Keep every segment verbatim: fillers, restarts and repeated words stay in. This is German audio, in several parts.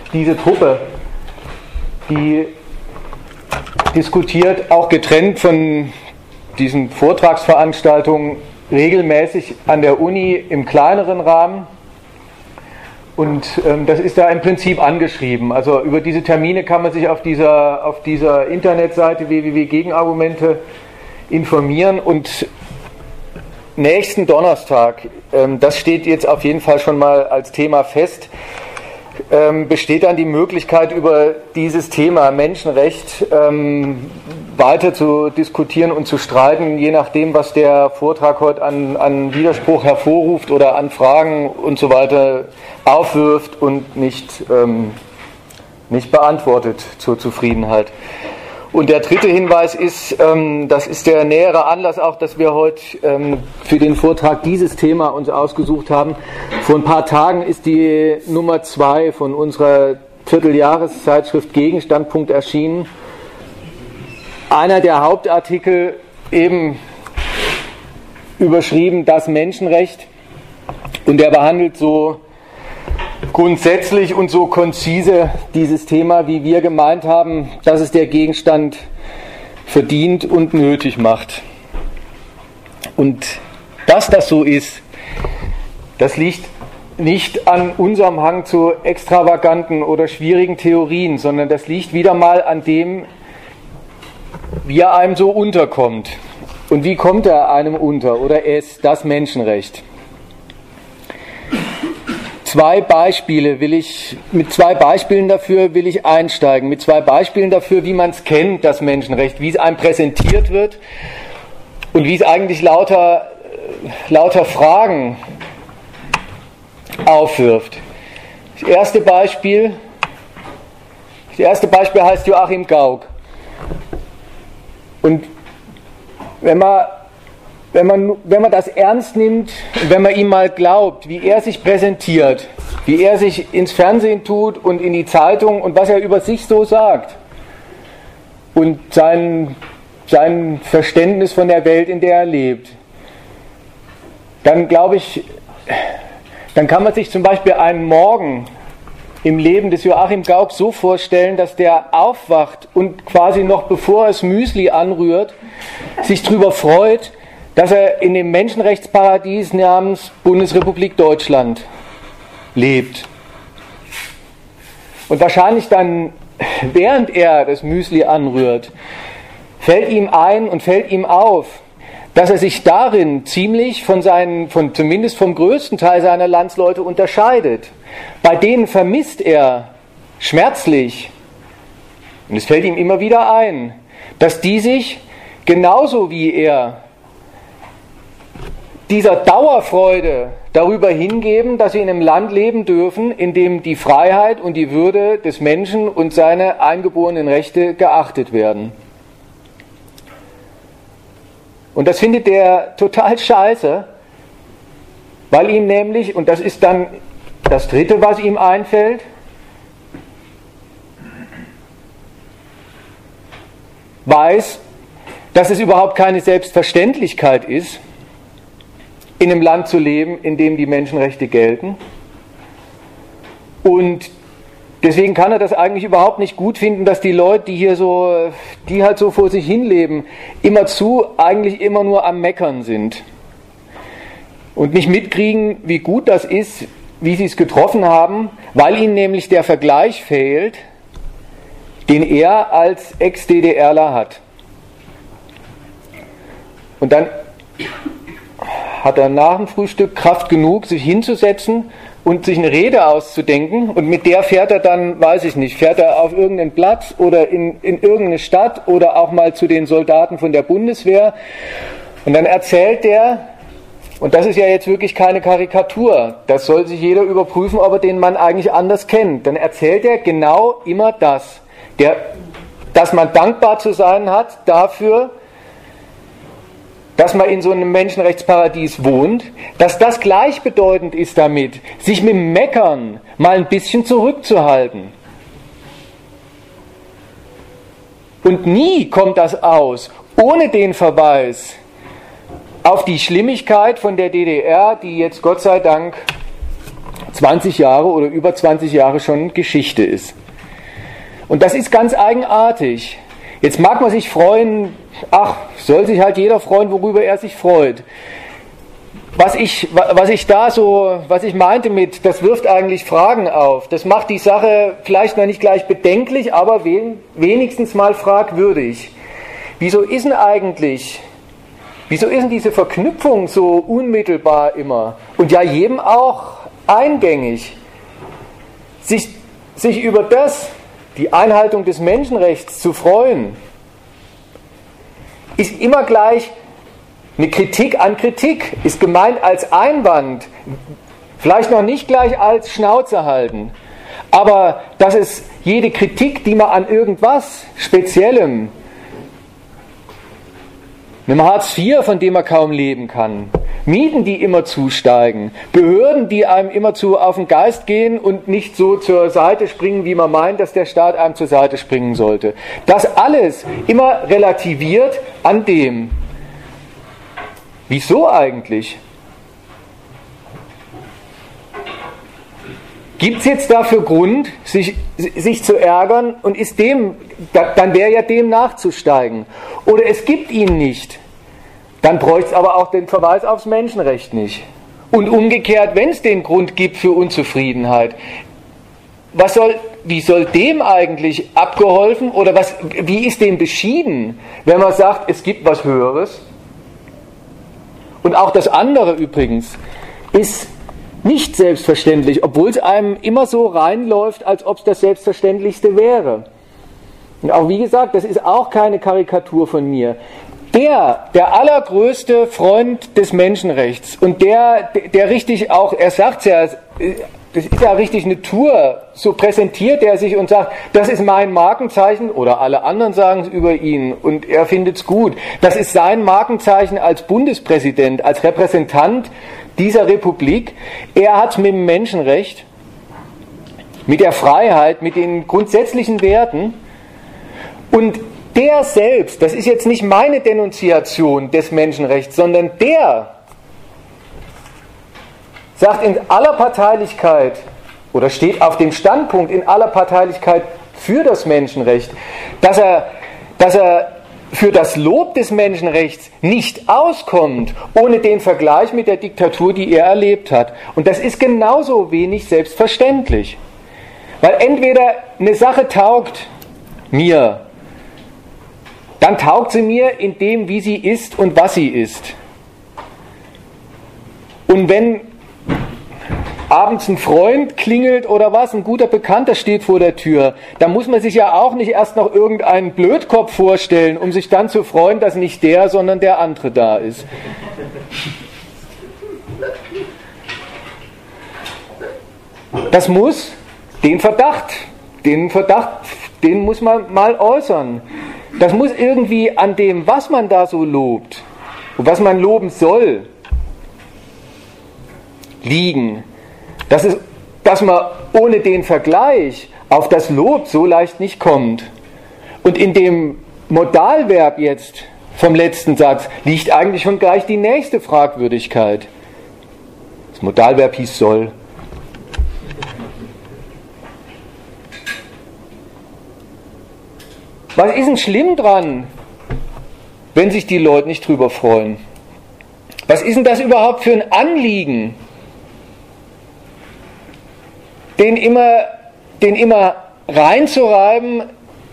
diese Truppe, die diskutiert auch getrennt von diesen Vortragsveranstaltungen regelmäßig an der Uni im kleineren Rahmen. Und ähm, das ist da im Prinzip angeschrieben. Also über diese Termine kann man sich auf dieser, auf dieser Internetseite w w w punkt gegenargumente informieren. Und nächsten Donnerstag, ähm, das steht jetzt auf jeden Fall schon mal als Thema fest, ähm, besteht dann die Möglichkeit, über dieses Thema Menschenrecht ähm, weiter zu diskutieren und zu streiten, je nachdem, was der Vortrag heute an, an Widerspruch hervorruft oder an Fragen und so weiter aufwirft und nicht, ähm, nicht beantwortet zur Zufriedenheit. Und der dritte Hinweis ist, ähm, das ist der nähere Anlass auch, dass wir heute ähm, für den Vortrag dieses Thema uns ausgesucht haben. Vor ein paar Tagen ist die Nummer zwei von unserer Vierteljahreszeitschrift Gegenstandpunkt erschienen. Einer der Hauptartikel eben überschrieben, das Menschenrecht, und der behandelt so grundsätzlich und so konzise dieses Thema, wie wir gemeint haben, dass es der Gegenstand verdient und nötig macht. Und dass das so ist, das liegt nicht an unserem Hang zu extravaganten oder schwierigen Theorien, sondern das liegt wieder mal an dem, wie er einem so unterkommt. Und wie kommt er einem unter oder es, das Menschenrecht? Zwei Beispiele will ich, mit zwei Beispielen dafür will ich einsteigen, mit zwei Beispielen dafür, wie man es kennt, das Menschenrecht, wie es einem präsentiert wird und wie es eigentlich lauter, lauter Fragen aufwirft. Das erste Beispiel, das erste Beispiel heißt Joachim Gauck. Und wenn man Wenn man, wenn man das ernst nimmt, wenn man ihm mal glaubt, wie er sich präsentiert, wie er sich ins Fernsehen tut und in die Zeitung und was er über sich so sagt und sein, sein Verständnis von der Welt, in der er lebt, dann glaube ich, dann kann man sich zum Beispiel einen Morgen im Leben des Joachim Gauck so vorstellen, dass der aufwacht und quasi noch bevor er das Müsli anrührt, sich darüber freut, dass er in dem Menschenrechtsparadies namens Bundesrepublik Deutschland lebt. Und wahrscheinlich dann, während er das Müsli anrührt, fällt ihm ein und fällt ihm auf, dass er sich darin ziemlich von seinen, von, zumindest vom größten Teil seiner Landsleute unterscheidet. Bei denen vermisst er schmerzlich, und es fällt ihm immer wieder ein, dass die sich genauso wie er dieser Dauerfreude darüber hingeben, dass sie in einem Land leben dürfen, in dem die Freiheit und die Würde des Menschen und seine eingeborenen Rechte geachtet werden. Und das findet er total scheiße, weil ihm nämlich, und das ist dann das Dritte, was ihm einfällt, weiß, dass es überhaupt keine Selbstverständlichkeit ist, in einem Land zu leben, in dem die Menschenrechte gelten. Und deswegen kann er das eigentlich überhaupt nicht gut finden, dass die Leute, die hier so, die halt so vor sich hin leben, immerzu eigentlich immer nur am Meckern sind. Und nicht mitkriegen, wie gut das ist, wie sie es getroffen haben, weil ihnen nämlich der Vergleich fehlt, den er als Ex-D D Rler hat. Und dann hat er nach dem Frühstück Kraft genug, sich hinzusetzen und sich eine Rede auszudenken, und mit der fährt er dann, weiß ich nicht, fährt er auf irgendeinen Platz oder in, in irgendeine Stadt oder auch mal zu den Soldaten von der Bundeswehr, und dann erzählt er, und das ist ja jetzt wirklich keine Karikatur, das soll sich jeder überprüfen, ob er den Mann eigentlich anders kennt, dann erzählt er genau immer das, der, dass man dankbar zu sein hat dafür, dass man in so einem Menschenrechtsparadies wohnt, dass das gleichbedeutend ist damit, sich mit dem Meckern mal ein bisschen zurückzuhalten. Und nie kommt das aus, ohne den Verweis auf die Schlimmigkeit von der D D R, die jetzt Gott sei Dank zwanzig Jahre oder über zwanzig Jahre schon Geschichte ist. Und das ist ganz eigenartig. Jetzt mag man sich freuen, ach, soll sich halt jeder freuen, worüber er sich freut. Was ich, was ich da so, was ich meinte mit, das wirft eigentlich Fragen auf. Das macht die Sache vielleicht noch nicht gleich bedenklich, aber wenigstens mal fragwürdig. Wieso ist denn eigentlich, wieso ist denn diese Verknüpfung so unmittelbar immer und ja jedem auch eingängig, sich, sich über das, die Einhaltung des Menschenrechts zu freuen, ist immer gleich eine Kritik an Kritik, ist gemeint als Einwand, vielleicht noch nicht gleich als Schnauze halten, aber dass es jede Kritik, die man an irgendwas Speziellem, einem Hartz vier, von dem man kaum leben kann, Mieten, die immer zusteigen, Behörden, die einem immerzu auf den Geist gehen und nicht so zur Seite springen, wie man meint, dass der Staat einem zur Seite springen sollte. Das alles immer relativiert an dem. Wieso eigentlich? Gibt es jetzt dafür Grund, sich, sich zu ärgern und ist dem, dann wäre ja dem nachzusteigen. Oder es gibt ihn nicht. Dann bräuchte es aber auch den Verweis aufs Menschenrecht nicht. Und umgekehrt, wenn es den Grund gibt für Unzufriedenheit, was soll, wie soll dem eigentlich abgeholfen oder was, wie ist dem beschieden, wenn man sagt, es gibt was Höheres? Und auch das andere übrigens ist nicht selbstverständlich, obwohl es einem immer so reinläuft, als ob es das Selbstverständlichste wäre. Und auch wie gesagt, das ist auch keine Karikatur von mir. Der, der allergrößte Freund des Menschenrechts und der, der richtig auch, er sagt es ja, das ist ja richtig eine Tour, so präsentiert er sich und sagt, das ist mein Markenzeichen, oder alle anderen sagen es über ihn und er findet es gut, das ist sein Markenzeichen als Bundespräsident, als Repräsentant dieser Republik. Er hat mit dem Menschenrecht, mit der Freiheit, mit den grundsätzlichen Werten und der selbst, das ist jetzt nicht meine Denunziation des Menschenrechts, sondern der sagt in aller Parteilichkeit oder steht auf dem Standpunkt in aller Parteilichkeit für das Menschenrecht, dass er, dass er für das Lob des Menschenrechts nicht auskommt, ohne den Vergleich mit der Diktatur, die er erlebt hat. Und das ist genauso wenig selbstverständlich. Weil entweder eine Sache taugt mir, dann taugt sie mir in dem, wie sie ist und was sie ist. Und wenn abends ein Freund klingelt oder was, ein guter Bekannter steht vor der Tür, da muss man sich ja auch nicht erst noch irgendeinen Blödkopf vorstellen, um sich dann zu freuen, dass nicht der, sondern der andere da ist. Das muss den Verdacht, den Verdacht, den muss man mal äußern. Das muss irgendwie an dem, was man da so lobt und was man loben soll, liegen. Das ist, dass man ohne den Vergleich auf das Lob so leicht nicht kommt. Und in dem Modalverb jetzt vom letzten Satz liegt eigentlich schon gleich die nächste Fragwürdigkeit. Das Modalverb hieß soll. Was ist denn schlimm dran, wenn sich die Leute nicht drüber freuen? Was ist denn das überhaupt für ein Anliegen? Den immer, den immer reinzureiben,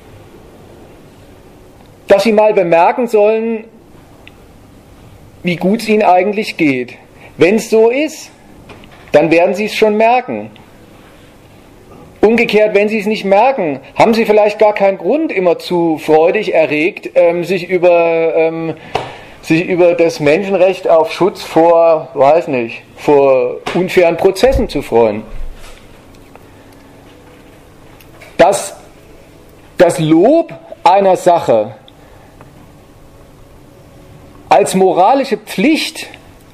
dass sie mal bemerken sollen, wie gut es ihnen eigentlich geht. Wenn es so ist, dann werden sie es schon merken. Umgekehrt, wenn sie es nicht merken, haben sie vielleicht gar keinen Grund, immer zu freudig erregt, ähm, sich über, ähm, sich über das Menschenrecht auf Schutz vor, weiß nicht, vor unfairen Prozessen zu freuen. Dass das Lob einer Sache als moralische Pflicht,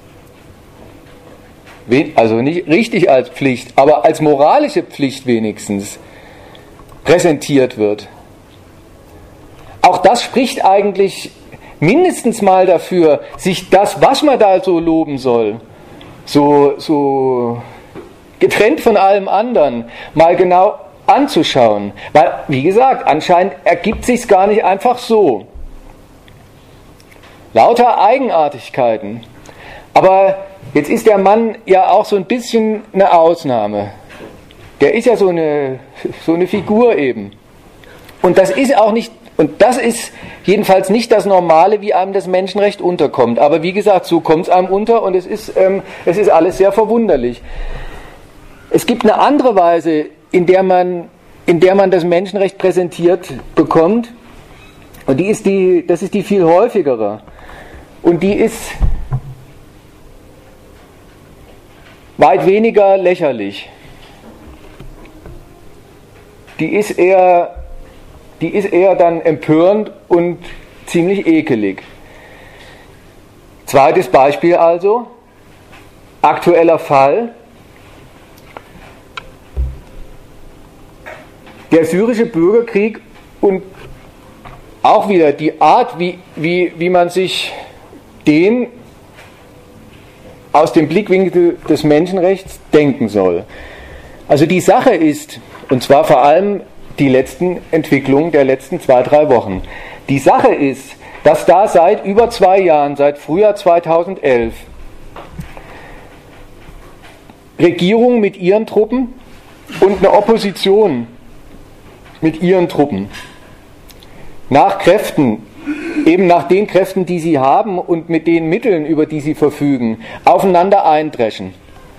also nicht richtig als Pflicht, aber als moralische Pflicht wenigstens präsentiert wird. Auch das spricht eigentlich mindestens mal dafür, sich das, was man da so loben soll, so, so getrennt von allem anderen, mal genau anzuschauen. Weil, wie gesagt, anscheinend ergibt sich's gar nicht einfach so. Lauter Eigenartigkeiten. Aber jetzt ist der Mann ja auch so ein bisschen eine Ausnahme. Der ist ja so eine, so eine Figur eben. Und das ist auch nicht, und das ist jedenfalls nicht das Normale, wie einem das Menschenrecht unterkommt. Aber wie gesagt, so kommt es einem unter und es ist, ähm, es ist alles sehr verwunderlich. Es gibt eine andere Weise, in der man, in der man das Menschenrecht präsentiert bekommt. Und die ist die, das ist die viel häufigere. Und die ist weit weniger lächerlich. Die ist eher, die ist eher dann empörend und ziemlich ekelig. Zweites Beispiel also, aktueller Fall. Der syrische Bürgerkrieg und auch wieder die Art, wie, wie, wie man sich den aus dem Blickwinkel des Menschenrechts denken soll. Also die Sache ist, und zwar vor allem die letzten Entwicklungen der letzten zwei, drei Wochen, die Sache ist, dass da seit über zwei Jahren, seit Frühjahr zweitausendelf, Regierungen mit ihren Truppen und eine Opposition mit ihren Truppen nach Kräften, eben nach den Kräften, die sie haben und mit den Mitteln, über die sie verfügen, aufeinander eindreschen.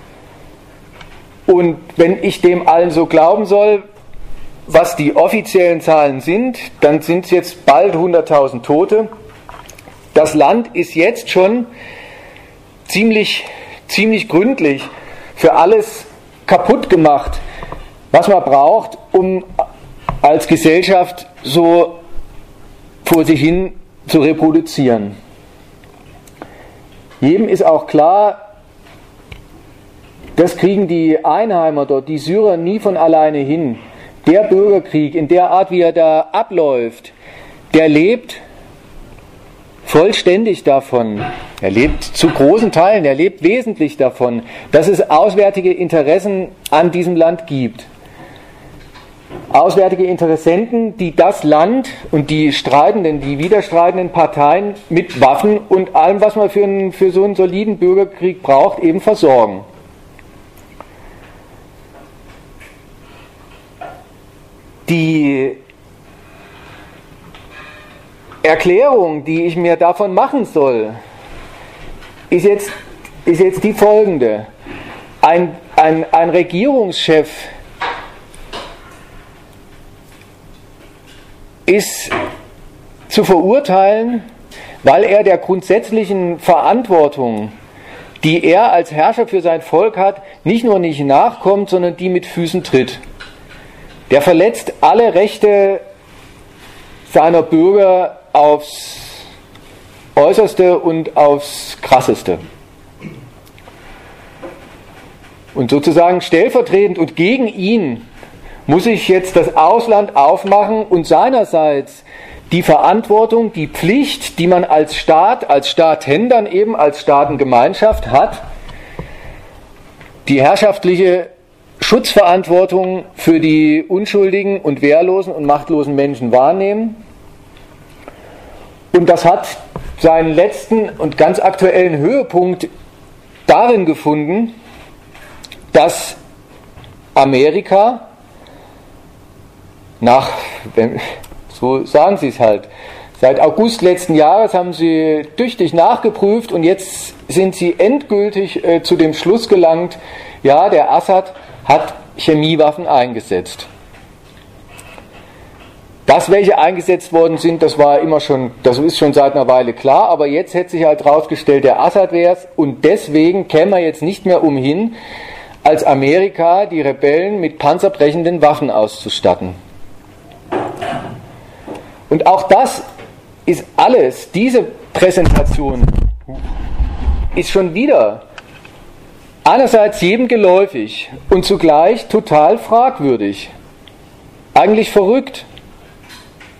Und wenn ich dem allen so glauben soll, was die offiziellen Zahlen sind, dann sind es jetzt bald hunderttausend Tote. Das Land ist jetzt schon ziemlich, ziemlich gründlich für alles kaputt gemacht, was man braucht, um als Gesellschaft so vor sich hin zu reproduzieren. Jedem ist auch klar, das kriegen die Einheimer dort, die Syrer, nie von alleine hin. Der Bürgerkrieg in der Art, wie er da abläuft, der lebt vollständig davon, er lebt zu großen Teilen, er lebt wesentlich davon, dass es auswärtige Interessen an diesem Land gibt. Auswärtige Interessenten, die das Land und die streitenden, die widerstreitenden Parteien mit Waffen und allem, was man für, einen, für so einen soliden Bürgerkrieg braucht, eben versorgen. Die Erklärung, die ich mir davon machen soll, ist jetzt, ist jetzt die folgende. Ein, ein, ein Regierungschef ist zu verurteilen, weil er der grundsätzlichen Verantwortung, die er als Herrscher für sein Volk hat, nicht nur nicht nachkommt, sondern die mit Füßen tritt. Der verletzt alle Rechte seiner Bürger aufs Äußerste und aufs Krasseste. Und sozusagen stellvertretend und gegen ihn muss sich jetzt das Ausland aufmachen und seinerseits die Verantwortung, die Pflicht, die man als Staat, als Staaten dann eben, als Staatengemeinschaft hat, die herrschaftliche Schutzverantwortung für die unschuldigen und wehrlosen und machtlosen Menschen wahrnehmen. Und das hat seinen letzten und ganz aktuellen Höhepunkt darin gefunden, dass Amerika nach, so sagen sie es halt, seit August letzten Jahres haben sie tüchtig nachgeprüft und jetzt sind sie endgültig äh, zu dem Schluss gelangt, ja, der Assad hat Chemiewaffen eingesetzt. Dass welche eingesetzt worden sind, das war immer schon, das ist schon seit einer Weile klar, aber jetzt hätte sich halt rausgestellt, der Assad wäre es und deswegen käme man jetzt nicht mehr umhin, als Amerika die Rebellen mit panzerbrechenden Waffen auszustatten. Und auch das ist alles, diese Präsentation ist schon wieder einerseits jedem geläufig und zugleich total fragwürdig. Eigentlich verrückt.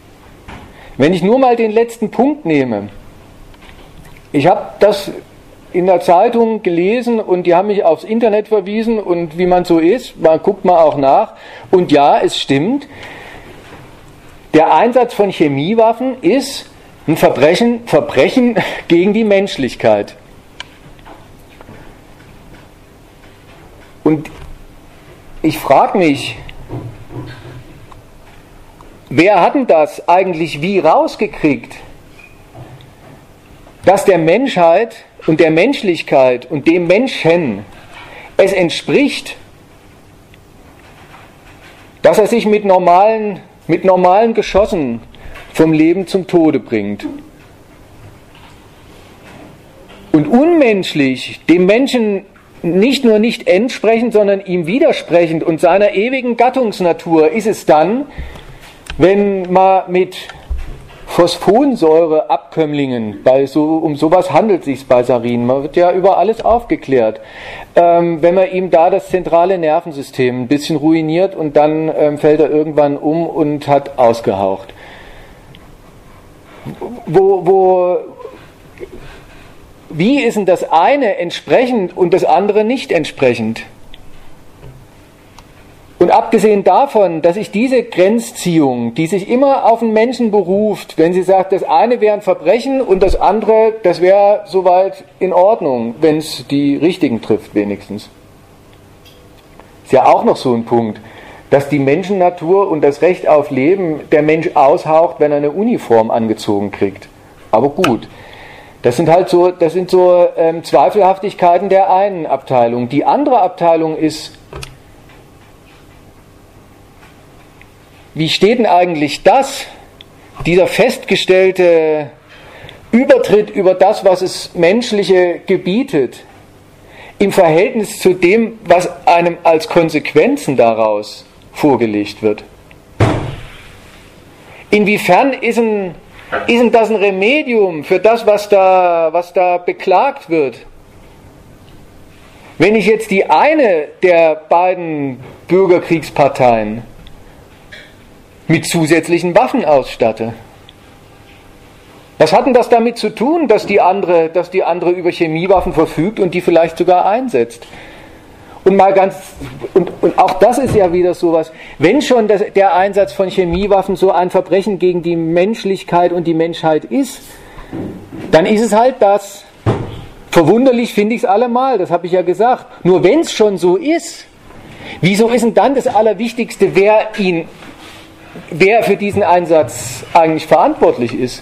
Wenn ich nur mal den letzten Punkt nehme, ich habe das in der Zeitung gelesen und die haben mich aufs Internet verwiesen und wie man so ist, man guckt mal auch nach. Und ja, es stimmt, der Einsatz von Chemiewaffen ist ein Verbrechen, Verbrechen gegen die Menschlichkeit. Und ich frage mich, wer hat denn das eigentlich wie rausgekriegt, dass der Menschheit und der Menschlichkeit und dem Menschen es entspricht, dass er sich mit normalen, mit normalen Geschossen vom Leben zum Tode bringt. Und unmenschlich, dem Menschen nicht nur nicht entsprechend, sondern ihm widersprechend und seiner ewigen Gattungsnatur ist es dann, wenn man mit Phosphorensäureabkömmlingen, bei so, um sowas handelt es sich bei Sarin, man wird ja über alles aufgeklärt, ähm, wenn man ihm da das zentrale Nervensystem ein bisschen ruiniert und dann ähm, fällt er irgendwann um und hat ausgehaucht. Wo, wo, wie ist denn das eine entsprechend und das andere nicht entsprechend? Und abgesehen davon, dass ich diese Grenzziehung, die sich immer auf den Menschen beruft, wenn sie sagt, das eine wäre ein Verbrechen und das andere, das wäre soweit in Ordnung, wenn es die Richtigen trifft wenigstens. Ist ja auch noch so ein Punkt, dass die Menschennatur und das Recht auf Leben der Mensch aushaucht, wenn er eine Uniform angezogen kriegt. Aber gut, das sind halt so, das sind so ähm, Zweifelhaftigkeiten der einen Abteilung. Die andere Abteilung ist, wie steht denn eigentlich das, dieser festgestellte Übertritt über das, was es Menschliche gebietet, im Verhältnis zu dem, was einem als Konsequenzen daraus vorgelegt wird? Inwiefern ist denn, ist denn das ein Remedium für das, was da, was da beklagt wird? Wenn ich jetzt die eine der beiden Bürgerkriegsparteien mit zusätzlichen Waffen ausstatte. Was hat denn das damit zu tun, dass die andere, dass die andere über Chemiewaffen verfügt und die vielleicht sogar einsetzt? Und mal ganz, und, und auch das ist ja wieder sowas, wenn schon das, der Einsatz von Chemiewaffen so ein Verbrechen gegen die Menschlichkeit und die Menschheit ist, dann ist es halt das. Verwunderlich finde ich es allemal, das habe ich ja gesagt. Nur wenn es schon so ist, wieso ist denn dann das Allerwichtigste, wer ihn wer für diesen Einsatz eigentlich verantwortlich ist?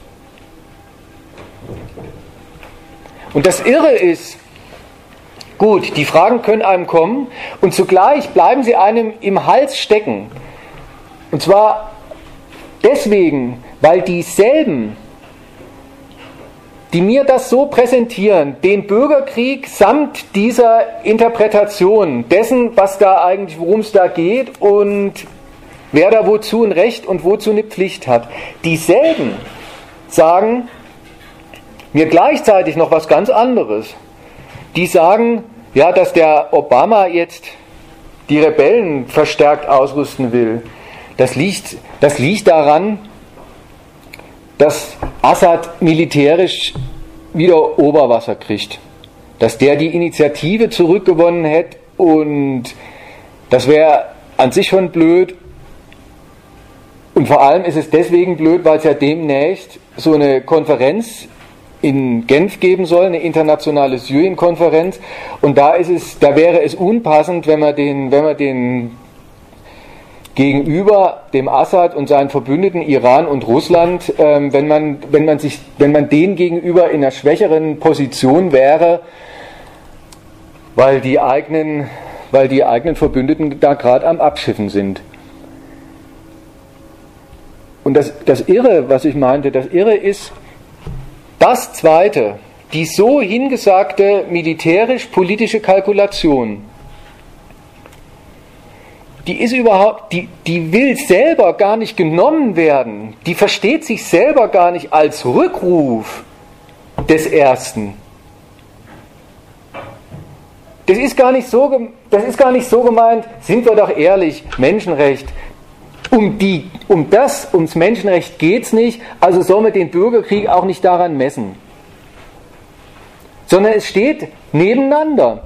Und das Irre ist, gut, die Fragen können einem kommen und zugleich bleiben sie einem im Hals stecken. Und zwar deswegen, weil dieselben, die mir das so präsentieren, den Bürgerkrieg samt dieser Interpretation dessen, was da eigentlich, worum es da geht und wer da wozu ein Recht und wozu eine Pflicht hat. Dieselben sagen mir gleichzeitig noch was ganz anderes. Die sagen, ja, dass der Obama jetzt die Rebellen verstärkt ausrüsten will. Das liegt, das liegt daran, dass Assad militärisch wieder Oberwasser kriegt. Dass der die Initiative zurückgewonnen hätte und das wäre an sich schon blöd. Und vor allem ist es deswegen blöd, weil es ja demnächst so eine Konferenz in Genf geben soll, eine internationale Syrien-Konferenz. Und da ist es, da wäre es unpassend, wenn man den, wenn man den gegenüber dem Assad und seinen Verbündeten Iran und Russland, ähm, wenn man, wenn man sich, wenn man denen gegenüber in einer schwächeren Position wäre, weil die eigenen, weil die eigenen Verbündeten da gerade am Abschiffen sind. Und das, das Irre, was ich meinte, das Irre ist, das Zweite, die so hingesagte militärisch-politische Kalkulation, die ist überhaupt, die, die will selber gar nicht genommen werden, die versteht sich selber gar nicht als Rückruf des Ersten. Das ist gar nicht so, das ist gar nicht so gemeint, sind wir doch ehrlich, Menschenrecht. Um, die, um das, ums Menschenrecht geht es nicht, also soll man den Bürgerkrieg auch nicht daran messen. sondern es steht nebeneinander.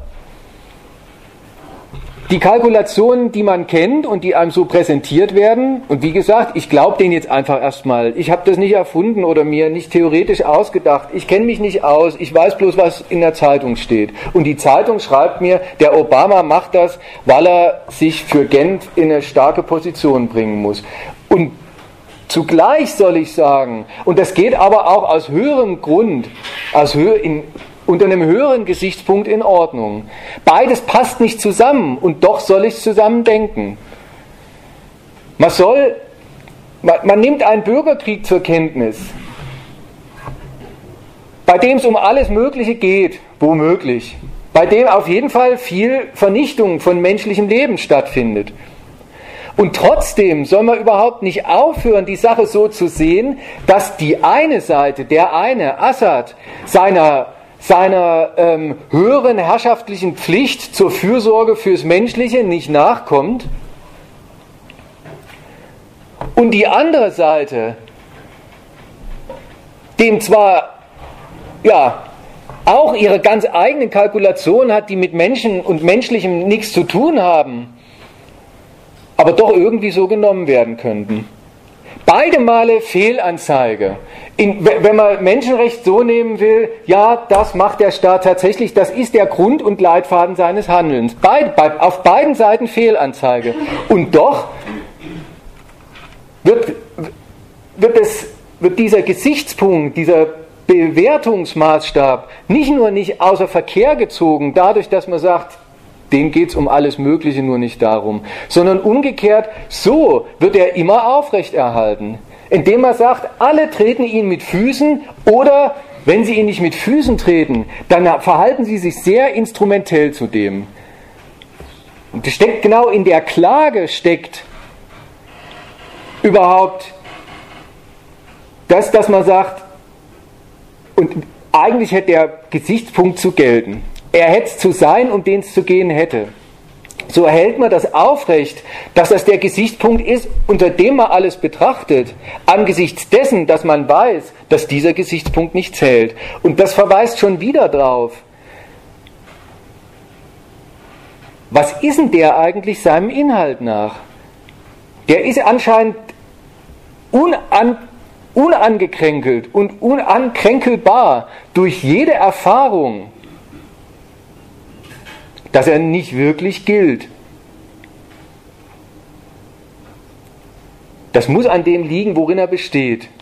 Die Kalkulationen, die man kennt und die einem so präsentiert werden, und wie gesagt, ich glaube denen jetzt einfach erstmal, ich habe das nicht erfunden oder mir nicht theoretisch ausgedacht, ich kenne mich nicht aus, ich weiß bloß, was in der Zeitung steht. Und die Zeitung schreibt mir, der Obama macht das, weil er sich für Genf in eine starke Position bringen muss. Und zugleich soll ich sagen, und das geht aber auch aus höherem Grund, aus hö in, unter einem höheren Gesichtspunkt in Ordnung. Beides passt nicht zusammen und doch soll ich es zusammen denken. Man soll, man, man nimmt einen Bürgerkrieg zur Kenntnis, bei dem es um alles Mögliche geht, womöglich, bei dem auf jeden Fall viel Vernichtung von menschlichem Leben stattfindet. Und trotzdem soll man überhaupt nicht aufhören, die Sache so zu sehen, dass die eine Seite, der eine, Assad, seiner seiner ähm, höheren herrschaftlichen Pflicht zur Fürsorge fürs Menschliche nicht nachkommt und die andere Seite dem zwar ja auch ihre ganz eigenen Kalkulationen hat, die mit Menschen und Menschlichem nichts zu tun haben, aber doch irgendwie so genommen werden könnten. Beide Male Fehlanzeige. In, wenn man Menschenrecht so nehmen will, ja, das macht der Staat tatsächlich, das ist der Grund und Leitfaden seines Handelns. Beid, bei, auf beiden Seiten Fehlanzeige. Und doch wird, wird, es, wird dieser Gesichtspunkt, dieser Bewertungsmaßstab nicht nur nicht außer Verkehr gezogen, dadurch, dass man sagt, denen geht es um alles Mögliche, nur nicht darum, sondern umgekehrt, so wird er immer aufrechterhalten, indem er sagt, alle treten ihn mit Füßen oder, wenn sie ihn nicht mit Füßen treten, dann verhalten sie sich sehr instrumentell zu dem. Und das steckt genau in der Klage, steckt überhaupt das, dass man sagt, und eigentlich hätte der Gesichtspunkt zu gelten. Er hätte es zu sein, um den es zu gehen hätte. So erhält man das aufrecht, dass das der Gesichtspunkt ist, unter dem man alles betrachtet, angesichts dessen, dass man weiß, dass dieser Gesichtspunkt nicht zählt. Und das verweist schon wieder drauf. Was ist denn der eigentlich seinem Inhalt nach? Der ist anscheinend unan, unangekränkelt und unankränkelbar durch jede Erfahrung, dass er nicht wirklich gilt. Das muss an dem liegen, worin er besteht.